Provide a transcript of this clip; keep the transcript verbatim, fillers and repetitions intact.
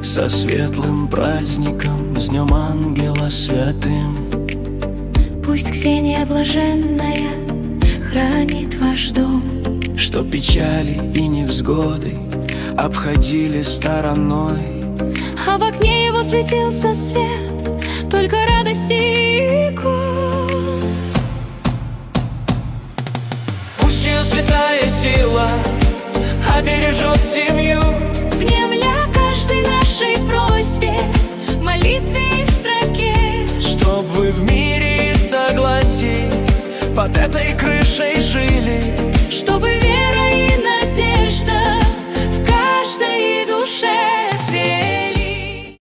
Со светлым праздником, с Днем Ангела Святым. Пусть Ксения блаженная хранит ваш дом, Что печали и невзгоды обходили стороной, а в окне его светился свет, только радости и икон. Пусть ее святая сила обережет семью, Внемля каждой нашей просьбе, молитве и строке, чтоб вы в мире и согласии под этой крышей жили, чтобы